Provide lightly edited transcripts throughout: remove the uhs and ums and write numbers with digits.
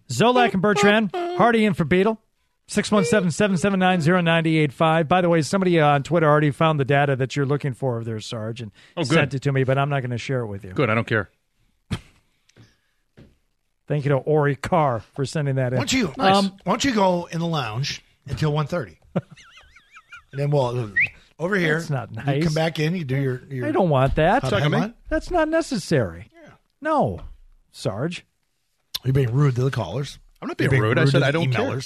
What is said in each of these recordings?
Zolak and Bertrand, Hardy in for Beetle. 617-779-0985. By the way, somebody on Twitter already found the data that you're looking for there, Sarge, and sent it to me, but I'm not going to share it with you. Good, I don't care. Thank you to Ori Carr for sending that in. Why don't you go in the lounge until 1:30? And then we'll over here. That's not nice. You come back in, you do your I don't want that. headline. That's not necessary. Yeah. No, Sarge. You're being rude to the callers. I'm not being rude. I said I don't care.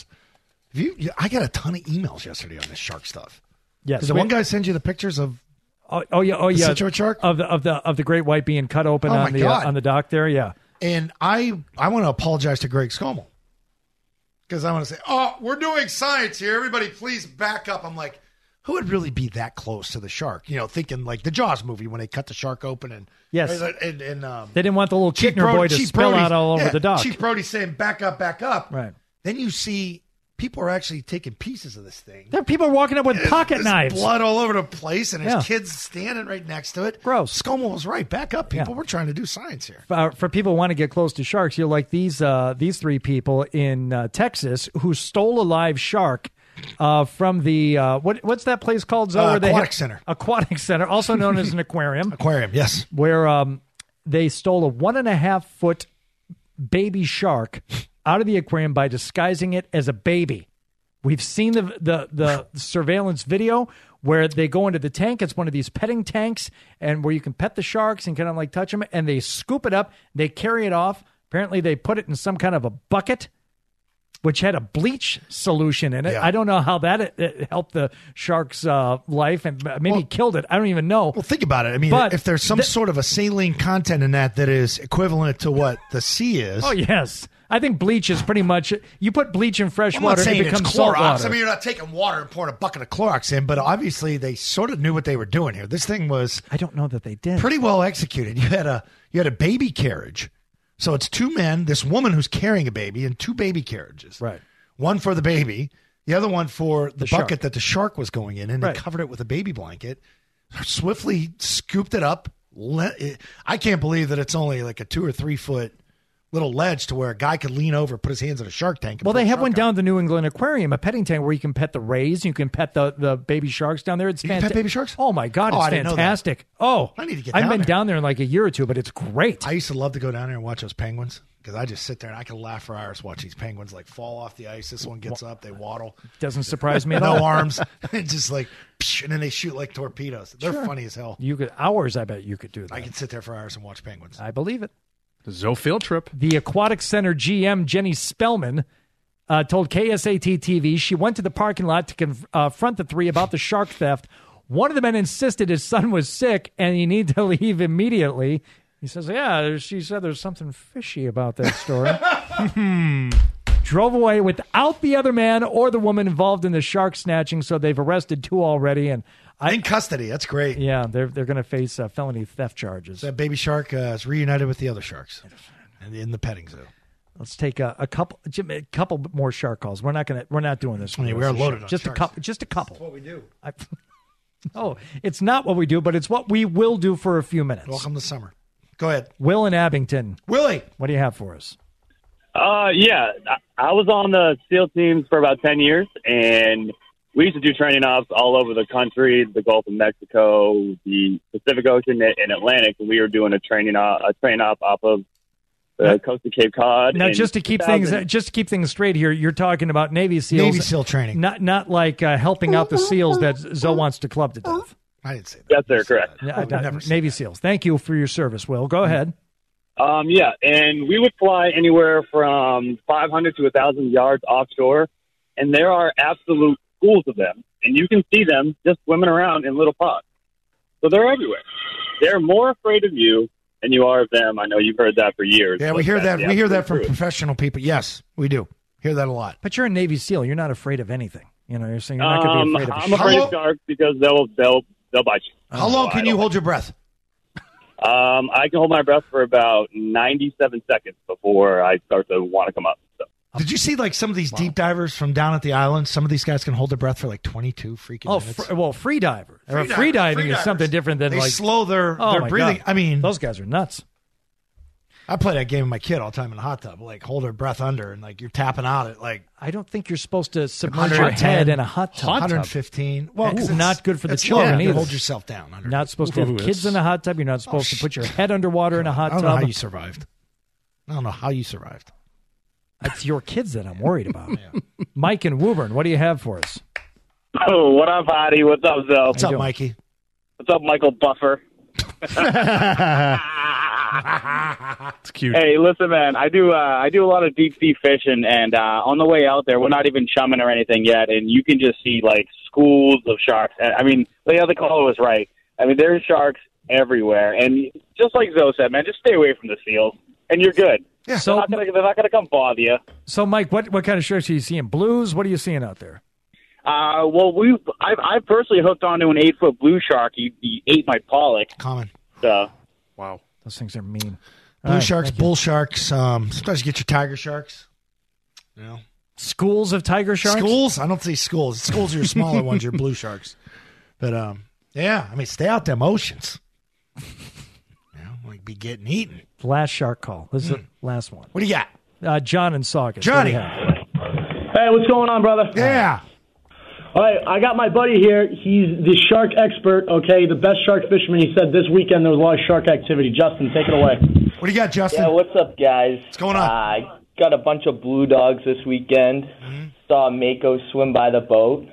I got a ton of emails yesterday on this shark stuff. Yes. Did the one guy send you the pictures of? Oh yeah. The Scituate shark of the great white being cut open on the dock there. Yeah. And I want to apologize to Greg Scommel because I want to say, we're doing science here. Everybody, please back up. I'm like, who would really be that close to the shark? You know, thinking like the Jaws movie when they cut the shark open and yes, and they didn't want the little Chickner boy to spill out all over the dock. Chief Brody saying, "Back up, back up." Right. Then you see people are actually taking pieces of this thing. There are people walking up with pocket knives. Blood all over the place, and his kids standing right next to it. Gross. Scommel was right. Back up, people. Yeah. We're trying to do science here. For people who want to get close to sharks, you're like these three people in Texas who stole a live shark from the what's that place called? Zoe? Aquatic Center, also known as an aquarium. Aquarium, yes. Where they stole a 1.5 foot baby shark out of the aquarium by disguising it as a baby. We've seen the surveillance video where they go into the tank. It's one of these petting tanks, and where you can pet the sharks and kind of like touch them, and they scoop it up. They carry it off. Apparently, they put it in some kind of a bucket, which had a bleach solution in it. Yeah. I don't know how that helped the shark's life and maybe killed it. I don't even know. Well, think about it. I mean, if there's some sort of a saline content in that is equivalent to what the sea is. Oh, yes. I think bleach is pretty much, you put bleach in fresh water, it becomes salt water. I mean, you're not taking water and pouring a bucket of Clorox in, but obviously they sort of knew what they were doing here. This thing was, I don't know that they did. Pretty well executed. You had a baby carriage. So it's two men, this woman who's carrying a baby, and two baby carriages. Right. One for the baby, the other one for the bucket shark that the shark was going in, and they covered it with a baby blanket, swiftly scooped it up. I can't believe that it's only like a 2 or 3 foot little ledge to where a guy could lean over, put his hands in a shark tank. Well, they have one down at the New England Aquarium, a petting tank where you can pet the rays, you can pet the baby sharks down there. It's fantastic. Pet baby sharks? Oh my God, it's fantastic. Oh, I need to get I haven't been down there in like a year or two, but it's great. I used to love to go down there and watch those penguins because I just sit there and I can laugh for hours watching these penguins like fall off the ice. This one gets up, they waddle. Doesn't surprise me at all. No arms, and just like, and then they shoot like torpedoes. They're funny as hell. You could hours. I bet you could do that. I could sit there for hours and watch penguins. I believe it. The Zoo field trip. The Aquatic Center GM, Jenny Spellman, told KSAT TV she went to the parking lot to confront the three about the shark theft. One of the men insisted his son was sick and he needed to leave immediately. He says, she said there's something fishy about that story. Drove away without the other man or the woman involved in the shark snatching, so they've arrested 2 already. And in custody. That's great. Yeah, they're going to face felony theft charges. That baby shark is reunited with the other sharks in the petting zoo. Let's take a couple more shark calls. We're not doing this. I mean, we are loaded on just sharks. Just a couple. That's what we do. No, it's not what we do, but it's what we will do for a few minutes. Welcome to summer. Go ahead. Will in Abington. Willie, what do you have for us? Yeah, I was on the SEAL teams for about 10 years, and we used to do training ops all over the country, the Gulf of Mexico, the Pacific Ocean, and Atlantic. And we were doing a train op off of the coast of Cape Cod. Now, just to keep things straight here, you're talking about Navy SEALs, Navy SEAL training, not like helping out the SEAls that Zoe wants to club to death. I didn't say that. Yes, sir, correct. Navy SEAls. Thank you for your service, Will. Go ahead. Yeah, and we would fly anywhere from 500 to 1,000 yards offshore, and there are absolute schools of them, and you can see them just swimming around in little ponds. So they're everywhere. They're more afraid of you than you are of them. I know you've heard that for years. Yeah, we hear that. We hear that from professional people. Yes, we do. Hear that a lot. But you're a Navy SEAL. You're not afraid of anything. You know, you're saying you're not going to be afraid of a I'm afraid of sharks because they'll bite you. How long can you hold your breath? I can hold my breath for about 97 seconds before I start to want to come up. So. Did you see like some of these deep divers from down at the island? Some of these guys can hold their breath for like 22 freaking minutes. Free diver. Free diving is something different than they slow their breathing. God. I mean, those guys are nuts. I play that game with my kid all the time in the hot tub. Like, hold her breath under, and like you're tapping out at like I don't think you're supposed to submerge your head in a hot tub. 115. Well, It's it's not good for the it's children low. You either. hold yourself down. Under. Not supposed to have kids in a hot tub. You're not supposed to put your head underwater in a hot I don't know tub. how you survived. I don't know how you survived. It's your kids that I'm worried about. Mike and Woburn, what do you have for us? Oh, what up, Hottie? What's up, Zoe? What's up, Mikey? What's up, Michael Buffer? It's cute. Hey, listen, man. I do a lot of deep sea fishing, and on the way out there, we're not even chumming or anything yet, and you can just see like schools of sharks. I mean, the other caller was right. I mean, there's sharks everywhere, and just like Zoe said, man, just stay away from the seals, and you're good. Yeah. So, They're not gonna come bother you. so Mike, what kind of sharks are you seeing? Blues? What are you seeing out there? Well, I've personally hooked onto an 8-foot blue shark. He ate my pollock. Common. So Wow. Those things are mean. Blue All right, sharks, thank you. bull sharks. Sometimes you get your tiger sharks. You know, Schools of tiger sharks? schools. I don't say schools. Schools are your smaller ones. Your blue sharks. But yeah. I mean, stay out them oceans. You know, like be getting eaten. Last shark call. This is the last one. What do you got, John and Saugus. Johnny? What do you have? Hey, what's going on, brother? Yeah. All right, I got my buddy here. He's the shark expert, okay, the best shark fisherman. He said this weekend there was a lot of shark activity. Justin, take it away. What do you got, Justin? Yeah, what's up, guys? What's going on? I got a bunch of blue dogs this weekend. Saw Mako swim by the boat.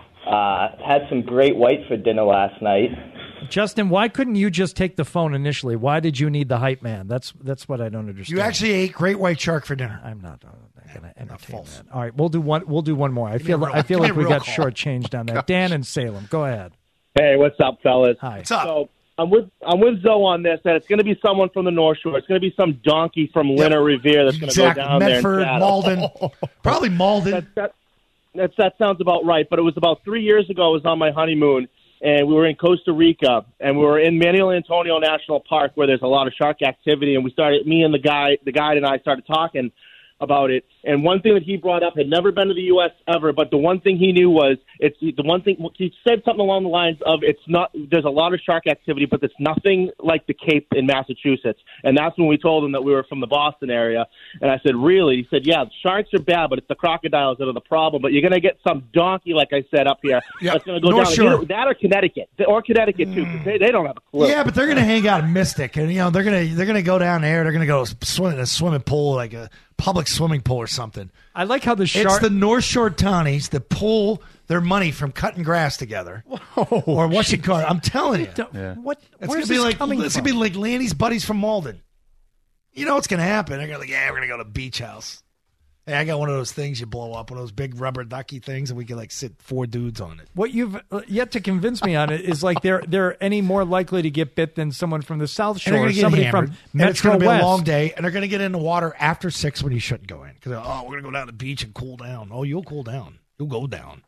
Had some great white for dinner last night. Justin, why couldn't you just take the phone initially? Why did you need the hype man? That's what I don't understand. You actually ate great white shark for dinner. I'm not going to entertain false. that. All right, we'll do one more. I me a feel real- like give me a we real got call. shortchanged on that. Dan and Salem, go ahead. Hey, what's up, fellas? Hi. What's up? So I'm with Zoe on this, that it's going to be someone from the North Shore. It's going to be some donkey from Lynn Revere that's going to go Exactly. down Medford, there. And Malden. Probably Malden. that sounds about right. But it was about 3 years ago. I was on my honeymoon, and we were in Costa Rica, and we were in Manuel Antonio National Park, where there's a lot of shark activity. And me and the guide and I started talking about it. And one thing that he brought up, had never been to the U.S. ever, but the one thing he knew was he said something along the lines of there's a lot of shark activity, but it's nothing like the Cape in Massachusetts. And that's when we told him that we were from the Boston area. And I said, really? He said, yeah, sharks are bad, but it's the crocodiles that are the problem. But you're going to get some donkey, like I said, up here, that's going to go North down. Shore. That or Connecticut. Or Connecticut, too, 'cause they don't have a clue. Yeah, but they're gonna hang out in Mystic, and they're gonna go down there. They're gonna go swim in a swimming pool, like a public swimming pool or something. I like how the It's shark. the North Shore townies that pull their money from cutting grass together, or what you call it. I'm telling you, What? it's Where's gonna be this like coming it's from? gonna be like Lanny's buddies from Malden. You know what's gonna happen? They're gonna we're gonna go to beach house. Hey, I got one of those things you blow up, one of those big rubber ducky things, and we can like sit 4 dudes on it. What you've yet to convince me on it is like they're any more likely to get bit than someone from the South And they're Shore, going to get somebody hammered. from And it's Metro going to be West. a long day, and they're going to get in the water after 6 when you shouldn't go in. Because, we're going to go down to the beach and cool down. Oh, you'll cool down. You'll go down.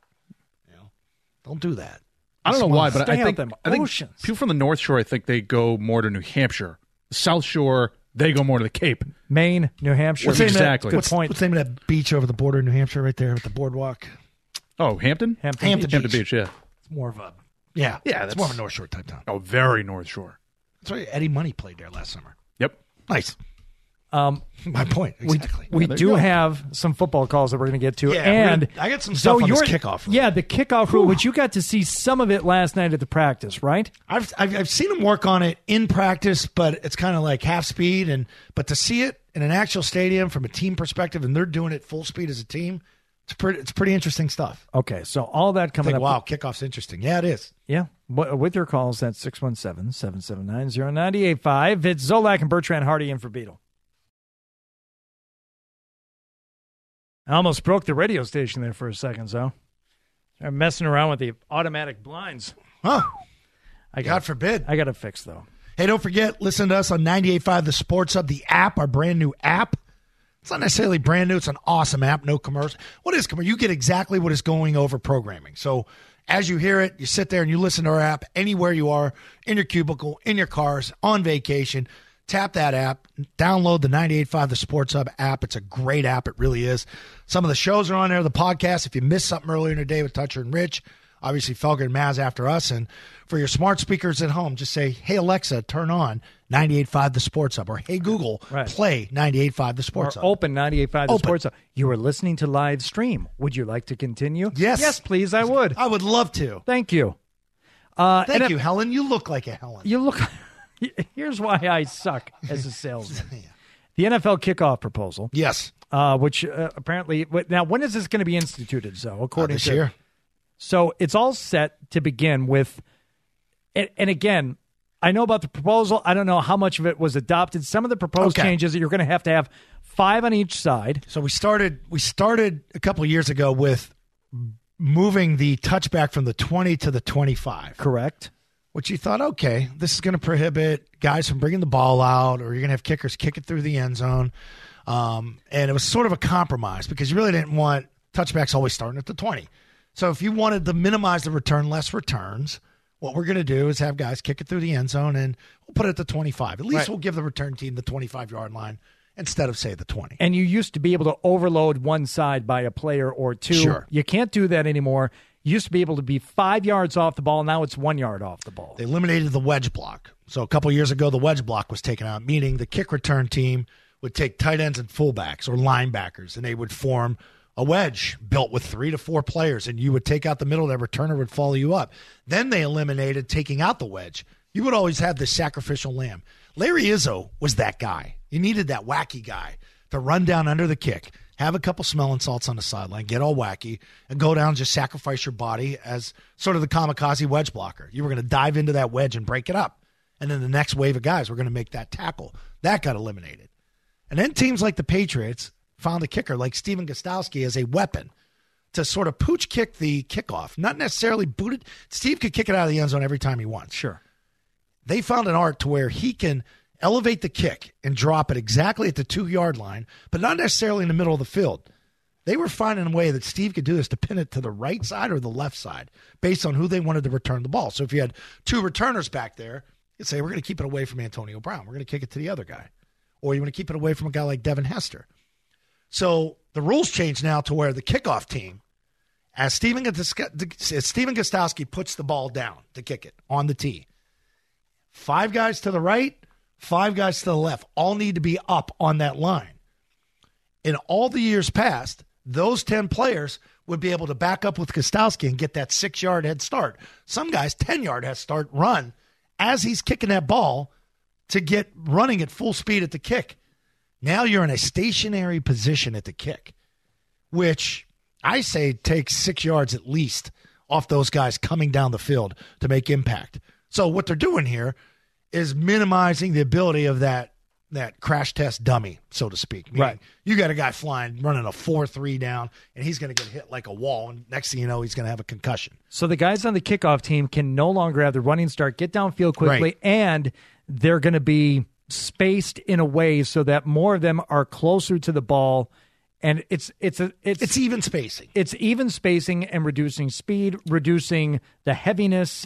Don't do that. I don't know why, but Stay I out think them people oceans. from the North Shore, I think they go more to New Hampshire. The South Shore, they go more to the Cape. Maine, New Hampshire. What's the name of that- Exactly. What's, point. what's the name of that beach over the border in New Hampshire right there with the boardwalk? Oh, Hampton? Hampton Beach. Hampton Beach, yeah. It's more of a, yeah, Yeah, it's that's- more of a North Shore type town. Oh, very North Shore. That's why Eddie Money played there last summer. Yep. Nice. My point, exactly. We there do you go. have some football calls that we're going to get to, Yeah, and I got some stuff on this kickoff rule. Yeah, the kickoff rule, which you got to see some of it last night at the practice, right? I've seen them work on it in practice, but it's kind of like half speed. But to see it in an actual stadium from a team perspective, and they're doing it full speed as a team, it's pretty interesting stuff. Okay, so all that I coming think, up. wow, kickoff's interesting. Yeah, it is. Yeah, with your calls at 617-779-0985. It's Zolak and Bertrand Hardy in for Beetle. I almost broke the radio station there for a second, so I'm messing around with the automatic blinds. Huh? I God forbid. I got it fixed, though. Hey, don't forget, listen to us on 98.5 The Sports Hub, the app, our brand new app. It's not necessarily brand new. It's an awesome app, no commercial. What is commercial? You get exactly what is going over programming. So as you hear it, you sit there and you listen to our app anywhere you are, in your cubicle, in your cars, on vacation. Tap that app, download the 98.5 The Sports Hub app. It's a great app. It really is. Some of the shows are on there, the podcast. If you missed something earlier in the day with Toucher and Rich, obviously Felger and Maz after us. And for your smart speakers at home, just say, hey, Alexa, turn on 98.5 The Sports Hub, or hey, Google, play 98.5 The Sports Hub. Open 98.5 The Sports Hub. You are listening to live stream. Would you like to continue? Yes. Yes, please, I would. I would love to. Thank you. Thank you, Helen. You look like a Helen. You look. Here's why I suck as a salesman. The NFL kickoff proposal. Yes. Which apparently, now when is this going to be instituted? So according this to year. So it's all set to begin with, and again, I know about the proposal. I don't know how much of it was adopted. Some of the proposed changes that you're going to have 5 on each side. So we started a couple of years ago with moving the touchback from the 20 to the 25. Correct. Which you thought, okay, this is going to prohibit guys from bringing the ball out, or you're going to have kickers kick it through the end zone. And it was sort of a compromise because you really didn't want touchbacks always starting at the 20. So if you wanted to minimize the return, less returns, what we're going to do is have guys kick it through the end zone, and we'll put it at the 25. At least we'll give the return team the 25-yard line instead of, say, the 20. And you used to be able to overload one side by a player or two. Sure. You can't do that anymore. You used to be able to be 5 yards off the ball. Now it's 1 yard off the ball. They eliminated the wedge block. So a couple of years ago, the wedge block was taken out, meaning the kick return team would take tight ends and fullbacks or linebackers, and they would form a wedge built with 3 to 4 players, and you would take out the middle, that returner would follow you up. Then they eliminated taking out the wedge. You would always have this sacrificial lamb. Larry Izzo was that guy. You needed that wacky guy to run down under the kick, have a couple smelling salts on the sideline, get all wacky, and go down and just sacrifice your body as sort of the kamikaze wedge blocker. You were going to dive into that wedge and break it up. And then the next wave of guys were going to make that tackle. That got eliminated. And then teams like the Patriots found a kicker like Steven Gostkowski as a weapon to sort of pooch kick the kickoff. Not necessarily boot it. Steve could kick it out of the end zone every time he wants. Sure. They found an art to where he can elevate the kick and drop it exactly at the 2-yard line, but not necessarily in the middle of the field. They were finding a way that Steve could do this to pin it to the right side or the left side based on who they wanted to return the ball. So if you had 2 returners back there, you'd say, we're going to keep it away from Antonio Brown. We're going to kick it to the other guy. Or you want to keep it away from a guy like Devin Hester. So the rules change now to where the kickoff team, as Steven Gostkowski puts the ball down to kick it on the tee, 5 guys to the right, 5 guys to the left, all need to be up on that line. In all the years past, those 10 players would be able to back up with Gostkowski and get that 6-yard head start. Some guys, 10-yard head start run as he's kicking that ball to get running at full speed at the kick. Now you're in a stationary position at the kick, which I say takes 6 yards at least off those guys coming down the field to make impact. So what they're doing here is minimizing the ability of that crash test dummy, so to speak. Meaning, right. You got a guy flying, running a 4-3 down, and he's going to get hit like a wall, and next thing you know, he's going to have a concussion. So the guys on the kickoff team can no longer have the running start, get downfield quickly, Right. and they're going to be spaced in a way so that more of them are closer to the ball, and it's even spacing. It's even spacing and reducing speed, reducing the heaviness,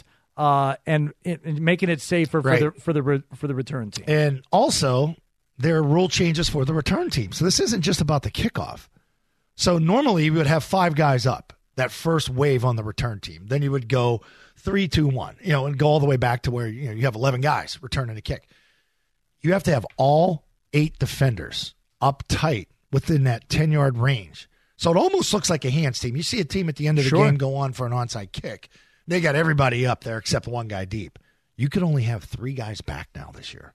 and making it safer for the return team. And also, there are rule changes for the return team. So this isn't just about the kickoff. So normally we would have 5 guys up, that first wave on the return team. Then you would go 3-2-1, and go all the way back to where you have 11 guys returning a kick. You have to have all 8 defenders up tight within that 10-yard range. So it almost looks like a hands team. You see a team at the end of the game go on for an onside kick. They got everybody up there except 1 guy deep. You can only have 3 guys back now this year.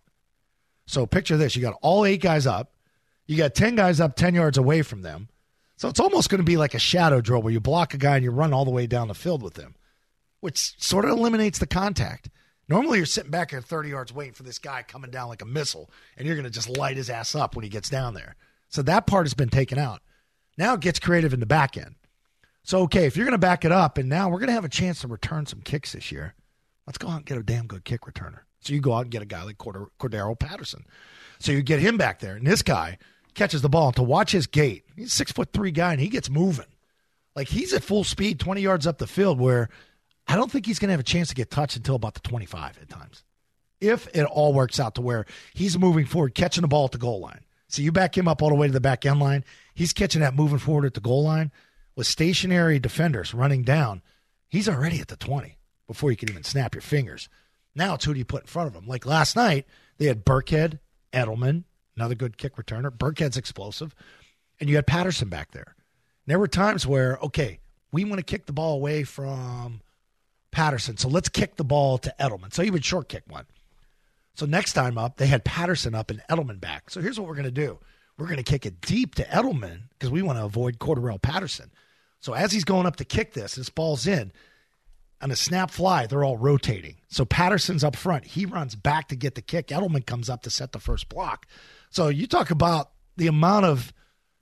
So picture this. You got all 8 guys up. You got 10 guys up 10 yards away from them. So it's almost going to be like a shadow drill where you block a guy and you run all the way down the field with him, which sort of eliminates the contact. Normally you're sitting back here 30 yards waiting for this guy coming down like a missile, and you're going to just light his ass up when he gets down there. So that part has been taken out. Now it gets creative in the back end. So, okay, if you're going to back it up, and now we're going to have a chance to return some kicks this year, let's go out and get a damn good kick returner. So you go out and get a guy like Cordero Patterson. So you get him back there, and this guy catches the ball. And to watch his gait, he's a 6'3" guy, and he gets moving. Like, he's at full speed 20 yards up the field, where I don't think he's going to have a chance to get touched until about the 25 at times. If it all works out to where he's moving forward, catching the ball at the goal line. So you back him up all the way to the back end line. He's catching that moving forward at the goal line with stationary defenders running down. he's already at the 20 before you can even snap your fingers. Now it's who do you put in front of him? Like last night, they had Burkhead, Edelman, another good kick returner. Burkhead's explosive. And you had Patterson back there. And there were times where, okay, we want to kick the ball away from Patterson, so let's kick the ball to Edelman. So he would short kick one. So next time up, they had Patterson up and Edelman back. So here's what we're going to do. We're going to kick it deep to Edelman because we want to avoid Cordarrelle Patterson. So as he's going up to kick this ball's in. On a snap fly, they're all rotating. So Patterson's up front. He runs back to get the kick. Edelman comes up to set the first block. So you talk about the amount of,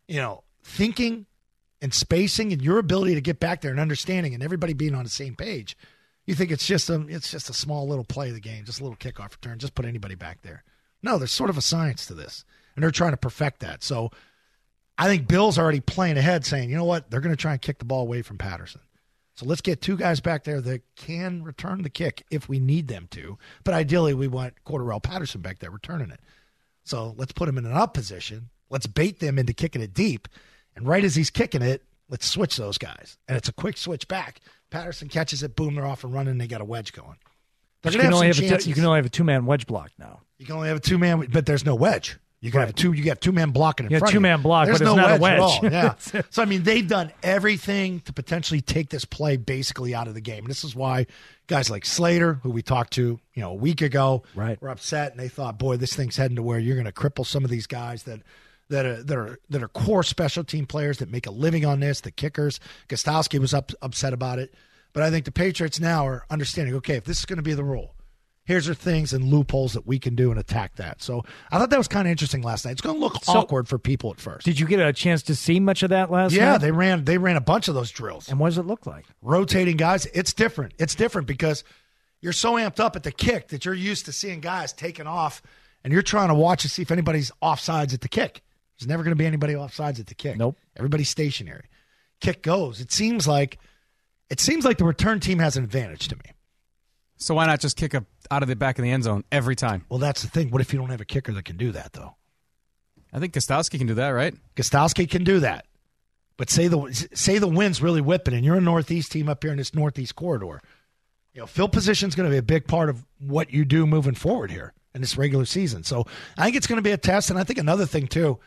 thinking and spacing and your ability to get back there and understanding and everybody being on the same page. You think it's just a small little play of the game, just a little kickoff return, just put anybody back there. No, there's sort of a science to this, and they're trying to perfect that. So I think Bill's already playing ahead saying, you know what, they're going to try and kick the ball away from Patterson. So let's get two guys back there that can return the kick if we need them to. But ideally, we want Cordarrelle Patterson back there returning it. So let's put him in an up position. Let's bait them into kicking it deep. And right as he's kicking it, let's switch those guys. And it's a quick switch back. Patterson catches it, boom, they're off and running, and they got a wedge going. You can only have a two-man wedge block now. You can only have a two-man, but there's no wedge. You can have you got two-man blocking in front of you. Two-man block, there's but it's no not wedge a wedge. at all. Yeah. So, they've done everything to potentially take this play basically out of the game. And this is why guys like Slater, who we talked to a week ago, were upset, and they thought, boy, this thing's heading to where you're going to cripple some of these guys that are core special team players that make a living on this, the kickers. Gostowski was upset about it. But I think the Patriots now are understanding, okay, if this is going to be the rule, here's the things and loopholes that we can do and attack that. So I thought that was kind of interesting last night. It's going to look awkward for people at first. Did you get a chance to see much of that last night? Yeah, they ran a bunch of those drills. And what does it look like? Rotating guys. It's different. It's different because you're so amped up at the kick that you're used to seeing guys taking off, and you're trying to watch to see if anybody's offsides at the kick. There's never going to be anybody offsides at the kick. Nope. Everybody's stationary. Kick goes. It seems like the return team has an advantage to me. So why not just kick out of the back of the end zone every time? Well, that's the thing. What if you don't have a kicker that can do that, though? I think Gostowski can do that, right? Gostowski can do that. But say the wind's really whipping, and you're a Northeast team up here in this Northeast corridor. Field position is going to be a big part of what you do moving forward here in this regular season. So I think it's going to be a test, and I think another thing, too,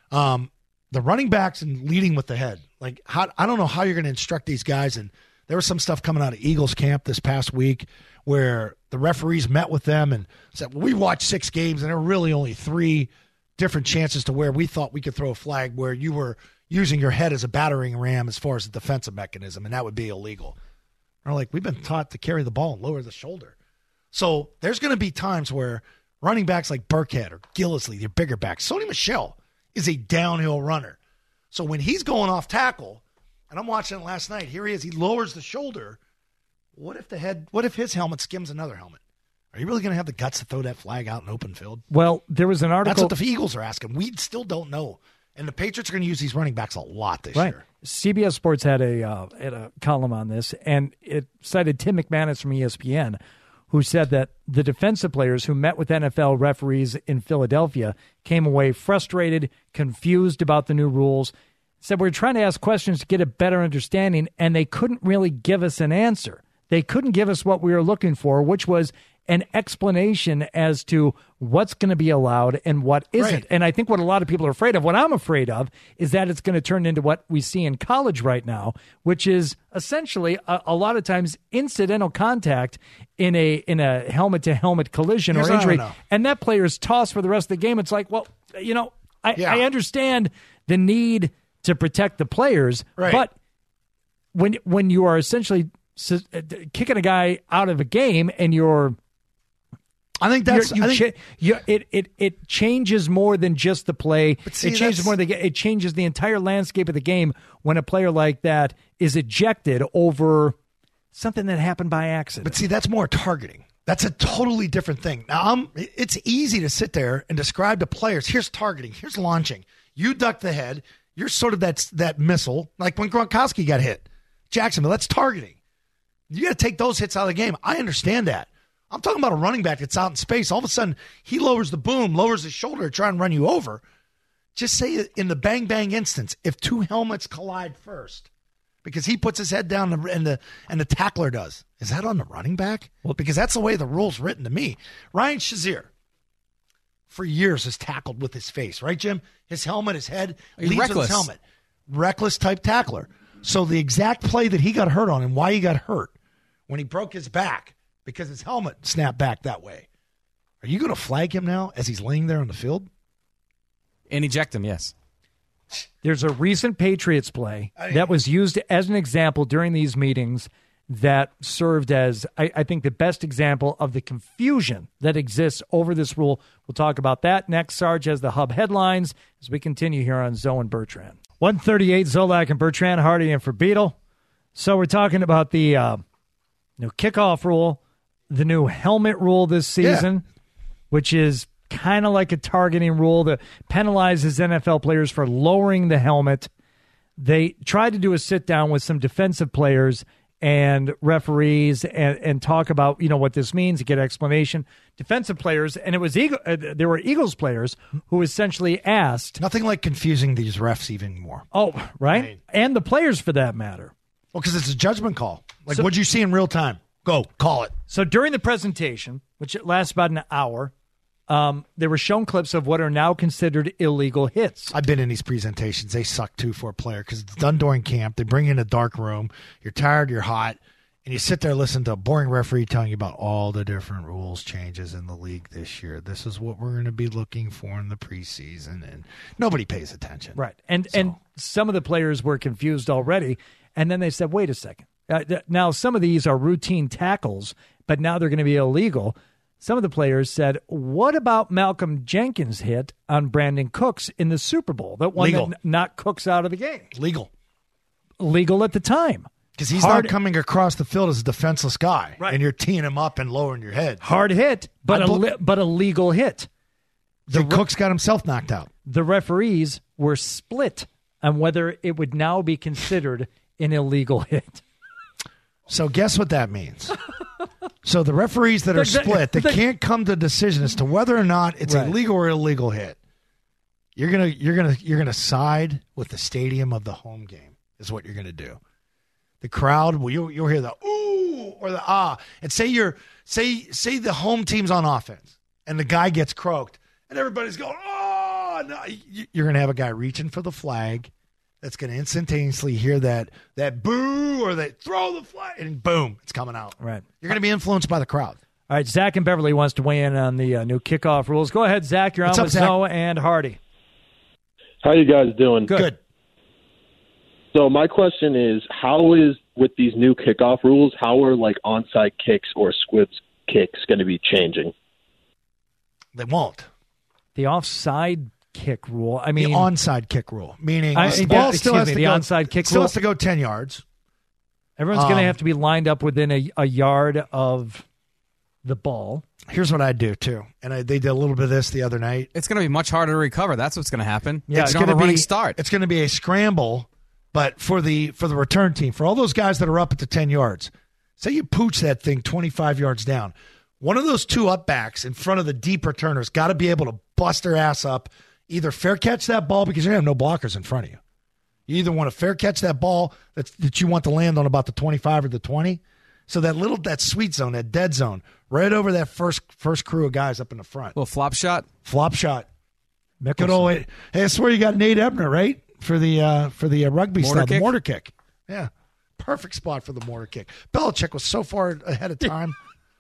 the running backs and leading with the head. Like, I don't know how you're going to instruct these guys, and there was some stuff coming out of Eagles camp this past week where the referees met with them and said, well, we watched 6 games, and there were really only 3 different chances to where we thought we could throw a flag where you were using your head as a battering ram as far as a defensive mechanism, and that would be illegal. We're like, we've been taught to carry the ball and lower the shoulder. So there's going to be times where running backs like Burkhead or Gillislee, they're bigger backs. Sony Michel is a downhill runner. So when he's going off tackle, and I'm watching it last night, here he is, he lowers the shoulder. What if his helmet skims another helmet? Are you really going to have the guts to throw that flag out in open field? Well, there was an article. That's what the Eagles are asking. We still don't know. And the Patriots are going to use these running backs a lot this year. CBS Sports had a column on this, and it cited Tim McManus from ESPN, who said that the defensive players who met with NFL referees in Philadelphia came away frustrated, confused about the new rules, said we're trying to ask questions to get a better understanding, and they couldn't really give us an answer. They couldn't give us what we were looking for, which was an explanation as to what's going to be allowed and what isn't. Right. And I think what a lot of people are afraid of, what I'm afraid of, is that it's going to turn into what we see in college right now, which is essentially a lot of times incidental contact in a helmet-to-helmet collision or injury. And that player is tossed for the rest of the game. It's like, well, I understand the need to protect the players, but when you are essentially kicking a guy out of a game and it changes more than just the play. See, it changes more than it changes the entire landscape of the game when a player like that is ejected over something that happened by accident. But see, that's more targeting. That's a totally different thing. Now, it's easy to sit there and describe to players, here's targeting, here's launching. You duck the head. You're sort of that missile, like when Gronkowski got hit. Jacksonville, that's targeting. You got to take those hits out of the game. I understand that. I'm talking about a running back that's out in space. All of a sudden, he lowers the boom, lowers his shoulder to try and run you over. Just say in the bang-bang instance, if 2 helmets collide first, because he puts his head down and the tackler does. Is that on the running back? Well, because that's the way the rule's written to me. Ryan Shazier, for years, has tackled with his face, right, Jim? His helmet, his head, He's leads with reckless. his helmet. Reckless type tackler. So the exact play that he got hurt on and why he got hurt when he broke his back because his helmet snapped back that way. Are you going to flag him now as he's laying there on the field? And eject him, yes. There's a recent Patriots play that was used as an example during these meetings that served as, I think, the best example of the confusion that exists over this rule. We'll talk about that next. Sarge has the Hub headlines as we continue here on Zoe and Bertrand. 138, Zolak and Bertrand, Hardy and for Beetle. So we're talking about the new kickoff rule, the new helmet rule this season, which is kind of like a targeting rule that penalizes NFL players for lowering the helmet. They tried to do a sit-down with some defensive players and referees and talk about, what this means, to get explanation. Defensive players, and it was there were Eagles players who essentially asked. Nothing like confusing these refs even more. Oh, right? And the players for that matter. Well, because it's a judgment call. Like, what'd you see in real time? Go, call it. So during the presentation, which lasts about an hour, they were shown clips of what are now considered illegal hits. I've been in these presentations. They suck, too, for a player because it's done during camp. They bring you in a dark room. You're tired. You're hot. And you sit there and listen to a boring referee telling you about all the different rules changes in the league this year. This is what we're going to be looking for in the preseason. And nobody pays attention. Right. And some of the players were confused already. And then they said, wait a second. Now, some of these are routine tackles, but now they're going to be illegal. Some of the players said, what about Malcolm Jenkins' hit on Brandon Cooks in the Super Bowl? That one Legal. that knocked Cooks out of the game. Legal at the time. Because he's not coming across the field as a defenseless guy. Right. And you're teeing him up and lowering your head. Hard hit, but a legal hit. Cooks got himself knocked out. The referees were split on whether it would now be considered an illegal hit. So guess what that means? So the referees that are split, they can't come to a decision as to whether or not it's a legal or illegal hit. You're gonna side with the stadium of the home game is what you're gonna do. The crowd, you'll hear the ooh or the ah, and say the home team's on offense and the guy gets croaked and everybody's going oh no. You're gonna have a guy reaching for the flag. That's going to instantaneously hear that boo or that throw the flag, and boom, it's coming out. Right. You're going to be influenced by the crowd. All right, Zach and Beverly wants to weigh in on the new kickoff rules. Go ahead, Zach. You're on with Zoe and Hardy. How you guys doing? Good. So my question is, how is, with these new kickoff rules, how are like onside kicks or squibs kicks going to be changing? They won't. The offside kick rule. I mean, the onside kick rule, meaning the onside kick still rule has to go 10 yards. Everyone's going to have to be lined up within a yard of the ball. Here's what I do too, and they did a little bit of this the other night. It's going to be much harder to recover. That's what's going to happen. Yeah, it's going to be a running start. It's going to be a scramble, but for the return team, for all those guys that are up at the 10 yards, say you pooch that thing 25 yards down. One of those two up backs in front of the deep returners got to be able to bust their ass up. Either fair catch that ball because you're going to have no blockers in front of you. You either want to fair catch that ball that you want to land on about the 25 or the 20. So that sweet zone, that dead zone, right over that first crew of guys up in the front. Little flop shot. Good old. Hey, that's where you got Nate Ebner, right? For the rugby style, the mortar kick. Yeah. Perfect spot for the mortar kick. Belichick was so far ahead of time.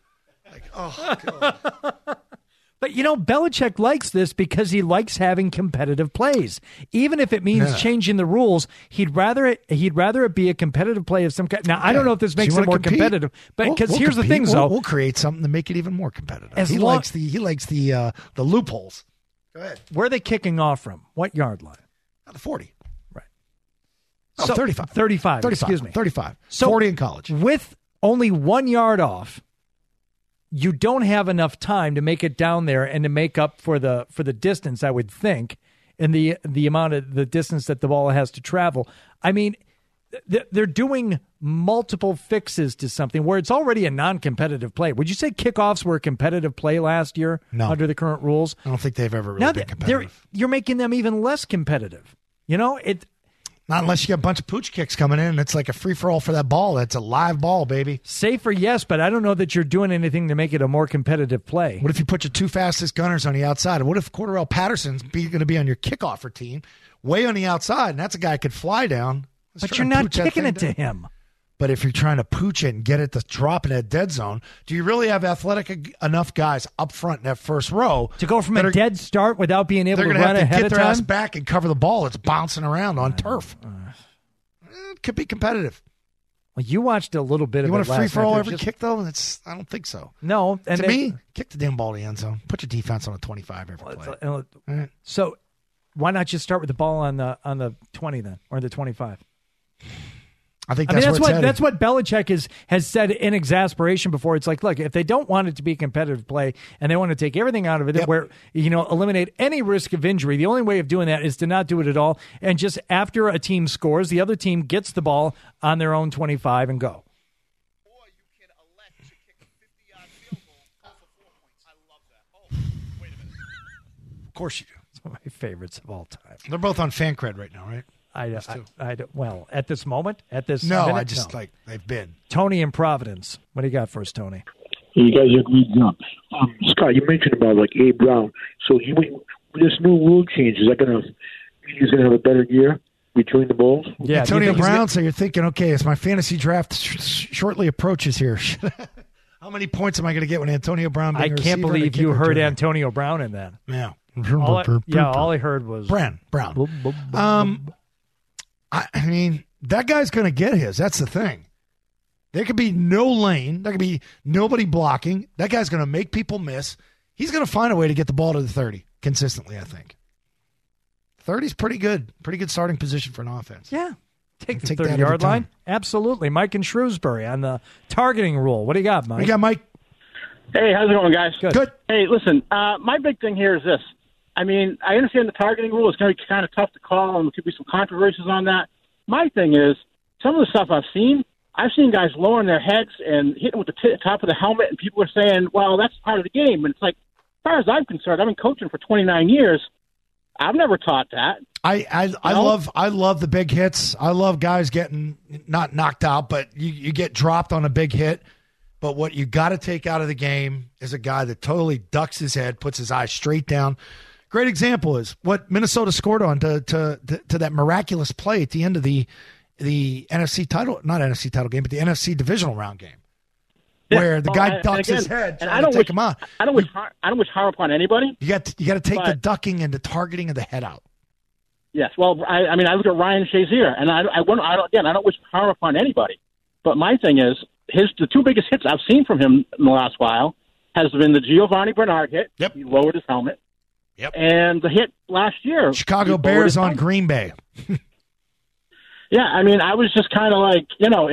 God. But, Belichick likes this because he likes having competitive plays. Even if it means changing the rules, he'd rather it be a competitive play of some kind. Now, I don't know if this makes it more competitive, but because here's the thing, we'll create something to make it even more competitive. He likes the loopholes. Go ahead. Where are they kicking off from? What yard line? The 40. Right. Oh, 35. 35. Excuse me. 35. So 40 in college. With only 1 yard off, you don't have enough time to make it down there and to make up for the distance, I would think, and the amount of the distance that the ball has to travel. I mean, they're doing multiple fixes to something where it's already a non-competitive play. Would you say kickoffs were a competitive play last year under the current rules? I don't think they've ever really been competitive. You're making them even less competitive. Not unless you get a bunch of pooch kicks coming in and it's like a free-for-all for that ball. That's a live ball, baby. Safer, yes, but I don't know that you're doing anything to make it a more competitive play. What if you put your 2 fastest gunners on the outside? What if Cordarrelle Patterson's going to be on your kickoffer team, way on the outside, and that's a guy who could fly down? But you're not kicking it to him. But if you're trying to pooch it and get it to drop in a dead zone, do you really have athletic enough guys up front in that first row to go from a dead start without being able to run ahead of time? They're going to have to get their ass back and cover the ball. It's bouncing around on turf. It could be competitive. Well, you watched a little bit of it. You want a free for all every just... kick though? I don't think so. No, and to me, kick the damn ball to the end zone. Put your defense on a 25 every play. Right. So why not just start with the ball on the 20 then, or the 25? I think that's what Belichick has said in exasperation before. It's like, look, if they don't want it to be a competitive play and they want to take everything out of it, where eliminate any risk of injury, the only way of doing that is to not do it at all, and just after a team scores, the other team gets the ball on their own 25 and go. Or you can elect to kick a 50-yard field goal for 4 points. I love that. Oh, wait a minute. Of course you do. It's one of my favorites of all time. They're both on FanCred right now, right? Well, at this moment, at this no, minute, I just like they've been. Tony in Providence. What do you got for us, Tony? You guys are a great job. Scott, you mentioned about like Abe Brown. So with this new rule change, is that going to mean he's going to have a better year between the balls? Yeah, Antonio Brown. So you're thinking, okay, as my fantasy draft shortly approaches here, how many points am I going to get when Antonio Brown? I can't believe you heard Antonio Brown in that. Yeah. All I heard was Brown. I mean, that guy's going to get his. That's the thing. There could be no lane. There could be nobody blocking. That guy's going to make people miss. He's going to find a way to get the ball to the 30 consistently, I think. 30's pretty good. Pretty good starting position for an offense. Yeah. Take the 30-yard line. Absolutely. Mike in Shrewsbury on the targeting rule. What do you got, Mike? What do you got, Mike? Hey, how's it going, guys? Good. Hey, listen, my big thing here is this. I mean, I understand the targeting rule is going to be kind of tough to call, and there could be some controversies on that. My thing is, some of the stuff I've seen guys lowering their heads and hitting with the top of the helmet, and people are saying, well, that's part of the game. And it's like, as far as I'm concerned, I've been coaching for 29 years. I've never taught that. I love the big hits. I love guys getting not knocked out, but you get dropped on a big hit. But what you got to take out of the game is a guy that totally ducks his head, puts his eyes straight down. Great example is what Minnesota scored on to that miraculous play at the end of the NFC title, not NFC title game, but the NFC divisional round game, where the guy ducks his head trying to take him out. I don't wish harm upon anybody. You got to take the ducking and the targeting of the head out. Yes, well, I mean, I look at Ryan Shazier, and I don't wish harm upon anybody. But my thing is, the 2 biggest hits I've seen from him in the last while has been the Giovanni Bernard hit. Yep. He lowered his helmet. Yep. And the hit last year. Chicago Bears on Green Bay. Yeah, I mean, I was just kind of like,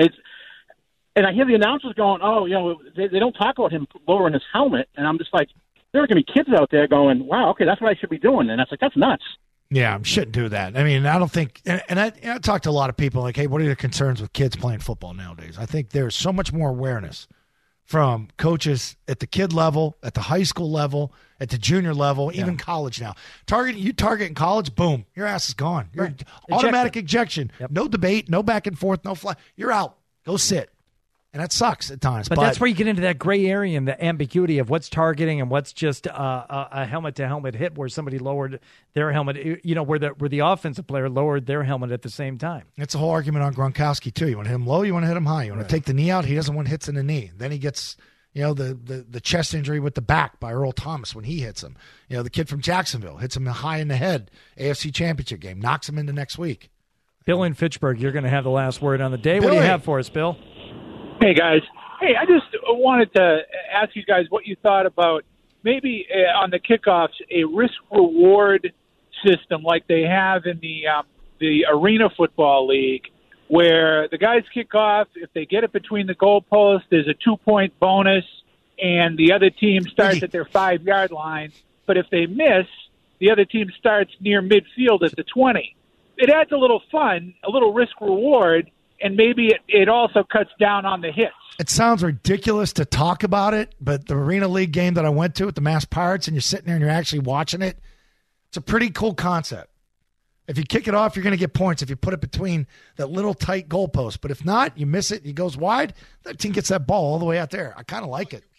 and I hear the announcers going, they don't talk about him lowering his helmet. And I'm just like, there are going to be kids out there going, wow, okay, that's what I should be doing. And that's like, that's nuts. Yeah, I shouldn't do that. I mean, I don't think, and I talked to a lot of people like, hey, what are your concerns with kids playing football nowadays? I think there's so much more awareness from coaches at the kid level, at the high school level, at the junior level, even college now. You target in college, boom, your ass is gone. You're automatic ejection. Yep. No debate, no back and forth, no fly. You're out. Go sit. And that sucks at times. But that's where you get into that gray area and the ambiguity of what's targeting and what's just a helmet-to-helmet hit where somebody lowered their helmet, where the offensive player lowered their helmet at the same time. It's a whole argument on Gronkowski, too. You want to hit him low, you want to hit him high. You want to take the knee out, he doesn't want hits in the knee. Then he gets, the chest injury with the back by Earl Thomas when he hits him. The kid from Jacksonville hits him high in the head, AFC Championship game, knocks him into next week. Bill in Fitchburg, you're going to have the last word on the day. Billy. What do you have for us, Bill? Hey, guys. Hey, I just wanted to ask you guys what you thought about maybe on the kickoffs a risk-reward system like they have in the Arena Football League where the guys kick off. If they get it between the goalposts, there's a 2-point bonus, and the other team starts at their 5-yard line. But if they miss, the other team starts near midfield at the 20. It adds a little fun, a little risk-reward, and maybe it also cuts down on the hits. It sounds ridiculous to talk about it, but the Arena League game that I went to with the Mass Pirates, and you're sitting there and you're actually watching it, it's a pretty cool concept. If you kick it off, you're going to get points if you put it between that little tight goalpost. But if not, you miss it, he goes wide, that team gets that ball all the way out there. I kind of like it.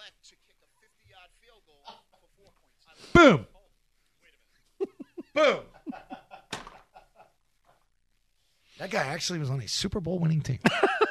Boom. Boom. That guy actually was on a Super Bowl winning team.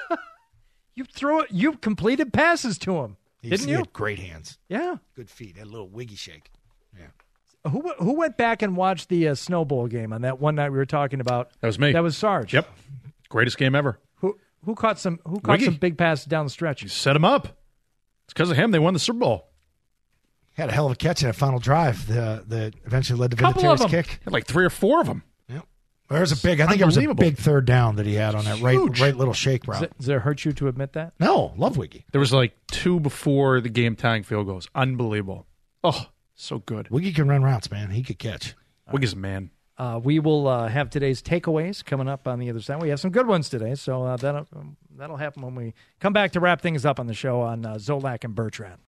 You completed passes to him, didn't He you? had great hands. Yeah. Good feet. Had a little wiggy shake. Yeah. Who went back and watched the Snow Bowl game on that one night we were talking about? That was me. That was Sarge. Yep. Greatest game ever. Who caught some Wiggy. some big passes down the stretch? You set him up. It's because of him they won the Super Bowl. Had a hell of a catch in that final drive that eventually led to Couple of Vinatieri's them. kick. Had like 3 or 4 of them. There's a big. I think it was a Unbelievable. big third down that he had on that right little shake Does route. it hurt you to admit that? No, love Wiggy. There was like 2 before the game tying field goals. Unbelievable. Oh, so good. Wiggy can run routes, man. He could catch. Wiggy's a man. We will have today's takeaways coming up on the other side. We have some good ones today, so that'll happen when we come back to wrap things up on the show on Zolak and Bertrand.